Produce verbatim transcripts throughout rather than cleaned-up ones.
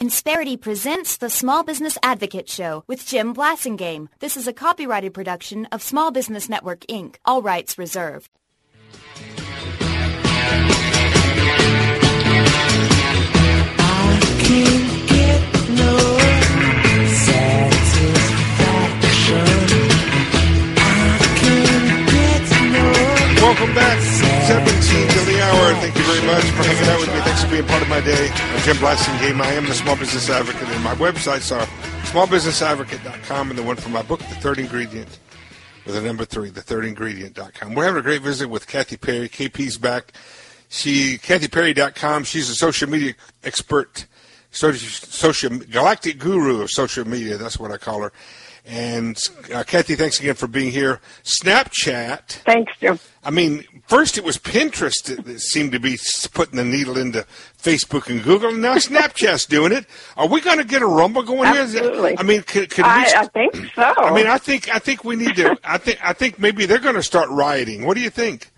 Insperity presents the Small Business Advocate Show with Jim Blasingame. This is a copyrighted production of Small Business Network, Incorporated. All rights reserved. I can't get no satisfaction. I can't get no. Welcome back. seventeen to the hour. Thank you very much for hanging out with me. Thanks for being part of my day. I'm Jim Blasingame. I am the Small Business Advocate, and my websites are small business advocate dot com and the one for my book, The Third Ingredient, with the number three, the third ingredient dot com. We're having a great visit with Kathy Perry. K P's back. She, kathy perry dot com. She's a social media expert, social, social galactic guru of social media. That's what I call her. And uh, Kathy, thanks again for being here. Snapchat. Thanks, Jim. I mean, first it was Pinterest that, that seemed to be putting the needle into Facebook and Google, and now Snapchat's doing it. Are we going to get a rumble going Absolutely. here? I mean, could, could I, we? I think so. I mean, I think I think we need to. I think I think maybe they're going to start rioting. What do you think?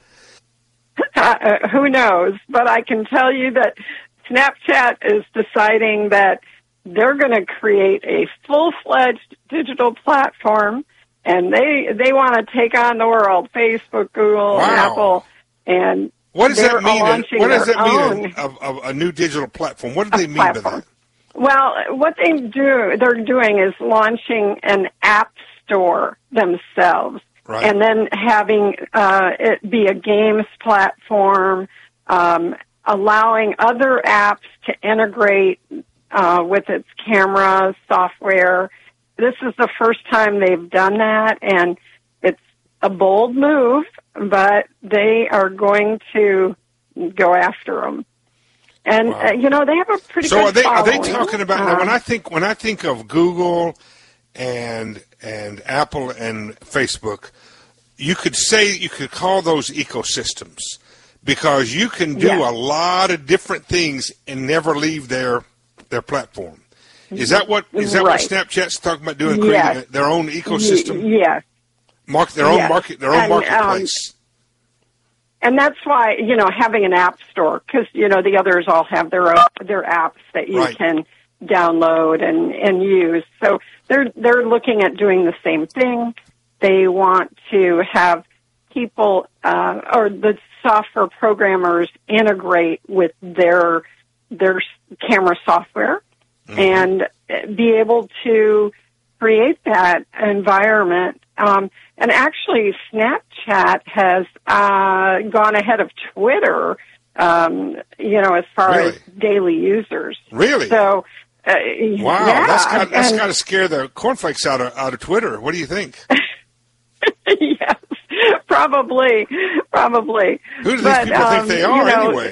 Uh, who knows? But I can tell you that Snapchat is deciding that they're going to create a full-fledged digital platform, and they they want to take on the world. Facebook, Google, Wow. Apple, and What does that mean? launching What does their that mean? own Of, of a new digital platform. What do they mean platform. by that? Well, what they do, they're doing is launching an app store themselves, Right. and then having uh, it be a games platform, um, allowing other apps to integrate uh, with its camera software. This is the first time they've done that, and it's a bold move, but they are going to go after them. And Wow. uh, you know, they have a pretty So good are they are they following. talking about Uh, now? When I think when I think of Google and and Apple and Facebook, you could say you could call those ecosystems because you can do Yeah. a lot of different things and never leave their their platform. Is that what is that Right. what Snapchat's talking about doing? Creating Yes. a- their own ecosystem, Y- yes. market their own Yes. market, their own And, um, marketplace. And that's why, you know, having an app store, because, you know, the others all have their own, their apps that you Right. can download and, and use. So they're, they're looking at doing the same thing. They want to have people, uh, or the software programmers integrate with their, their camera software Mm-hmm. and be able to create that environment. Um, and actually, Snapchat has uh, gone ahead of Twitter, um, you know, as far Really? as daily users. Really? So, uh, Wow, yeah, that's got that's and- got to scare the cornflakes out of out of Twitter. What do you think? yes, probably, probably. Who do these But, people think um, they you are know, anyway?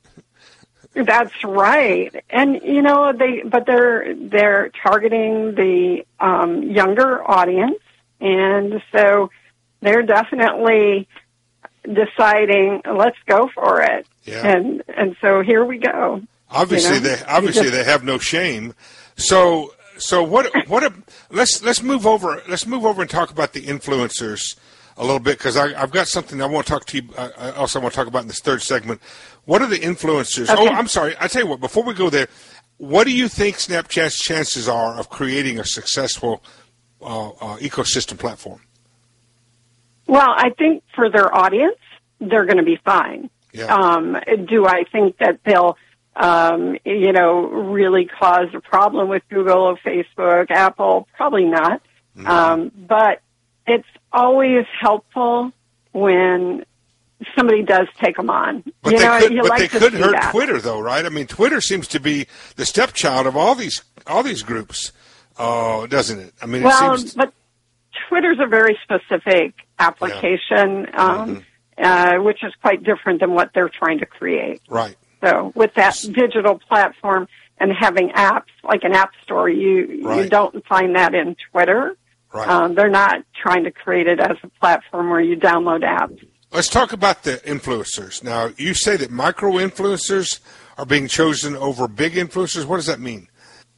That's right, and you know they, but they're they're targeting the um, younger audience, and so they're definitely deciding, let's go for it, Yeah. and and so here we go. Obviously, you know? they obviously You just- they have no shame. So, so what? What? A, let's let's move over. Let's move over and talk about the influencers a little bit because I've got something I want to talk to you. Uh, I also want to talk about in this third segment. What are the influencers? Okay. Oh, I'm sorry. I tell you what. Before we go there, what do you think Snapchat's chances are of creating a successful uh, uh, ecosystem platform? Well, I think for their audience, they're going to be fine. Yeah. Um, do I think that they'll, um, you know, really cause a problem with Google, Facebook, Apple? Probably not. Mm-hmm. Um, but it's always helpful when somebody does take them on. But you they know, could, you but like they to could see hurt that. Twitter, though, right? I mean, Twitter seems to be the stepchild of all these all these groups, uh, doesn't it? I mean, Well, it seems. but Twitter's a very specific application, um, uh, which is quite different than what they're trying to create. Right. So with that digital platform and having apps like an app store, you Right. you don't find that in Twitter. Right. Um, they're not trying to create it as a platform where you download apps. Let's talk about the influencers. Now, you say that micro influencers are being chosen over big influencers. What does that mean?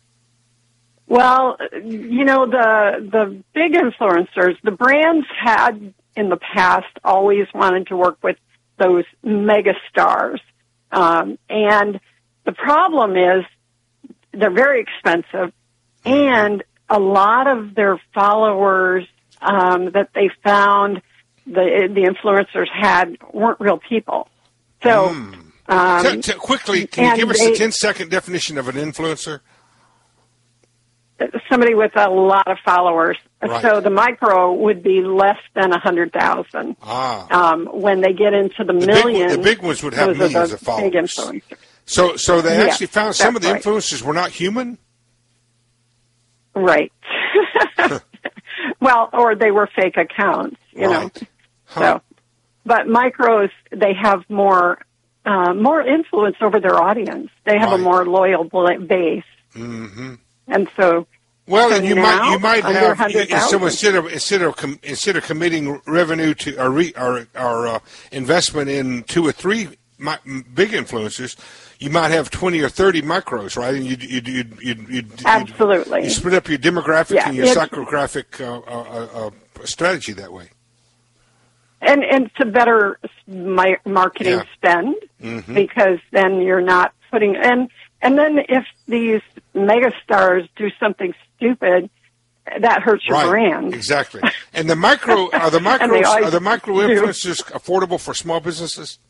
Well, you know, the the big influencers, the brands had in the past always wanted to work with those mega stars. Um, and the problem is they're very expensive, and a lot of their followers um, that they found the the influencers had weren't real people. So, Mm. um, T- t- quickly, can you and give us they- the ten-second definition of an influencer? somebody with a lot of followers. Right. So the micro would be less than a hundred thousand. Ah. Um, when they get into the, The big, millions, the big ones would have those are millions the of followers. big influencers. So, so they Yes, actually found some of the that's right. influencers were not human? Right. Well, or they were fake accounts, you know. Right. Huh. So, but micros, they have more uh, more influence over their audience. They have Right. a more loyal bla- base, Mm-hmm. and so. Well, so and you now, might you might under have one hundred so thousand. instead of instead of com, instead of committing revenue to or re, or, or uh, investment in two or three mi- big influencers, you might have twenty or thirty micros, right? And you you you you you Absolutely. you split up your demographic Yeah, and your it's- psychographic uh, uh, uh, strategy that way. And and it's a better mi- marketing Yeah. spend Mhm. because then you're not putting and and then if these megastars do something stupid, that hurts your Right, brand. exactly. And the micro are the And they micros always are the micro do. influencers affordable for small businesses?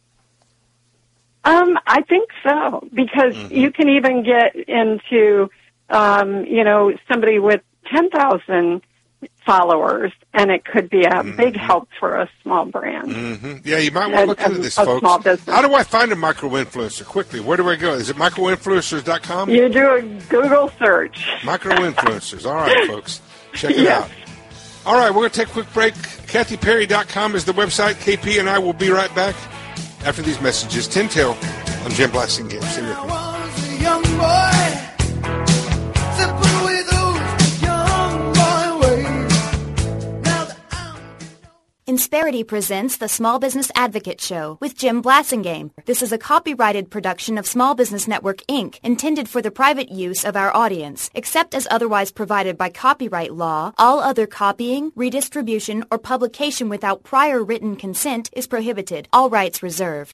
Um, I think so because Mm-hmm. you can even get into, um, you know, somebody with ten thousand followers, and it could be a big help for a small brand. Mm-hmm. Yeah, you might want to And- look into and this, a folks. small business. How do I find a micro influencer? Quickly, where do I go? Is it micro influencers dot com? You do a Google search. Micro influencers. All right, folks. Check it Yes. out. All right, we're going to take a quick break. Kathy Perry dot com is the website. K P and I will be right back after these messages. ten till on Jim Blasingame. Stay with I me. was a young boy, sipping with those young boy ways. Now that I'm Insperity presents the Small Business Advocate Show with Jim Blasingame. This is a copyrighted production of Small Business Network, Incorporated, intended for the private use of our audience. Except as otherwise provided by copyright law, all other copying, redistribution, or publication without prior written consent is prohibited. All rights reserved.